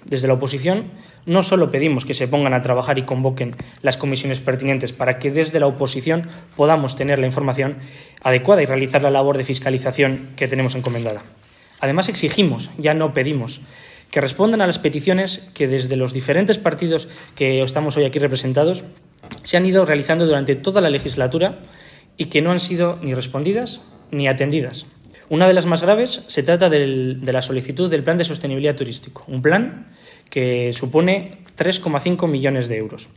Desde la oposición no solo pedimos que se pongan a trabajar y convoquen las comisiones pertinentes para que desde la oposición podamos tener la información adecuada y realizar la labor de fiscalización que tenemos encomendada. Además, exigimos, ya no pedimos, que respondan a las peticiones que desde los diferentes partidos que estamos hoy aquí representados se han ido realizando durante toda la legislatura y que no han sido ni respondidas ni atendidas. Una de las más graves se trata de la solicitud del Plan de Sostenibilidad Turístico, un plan que supone 3,5 millones de euros.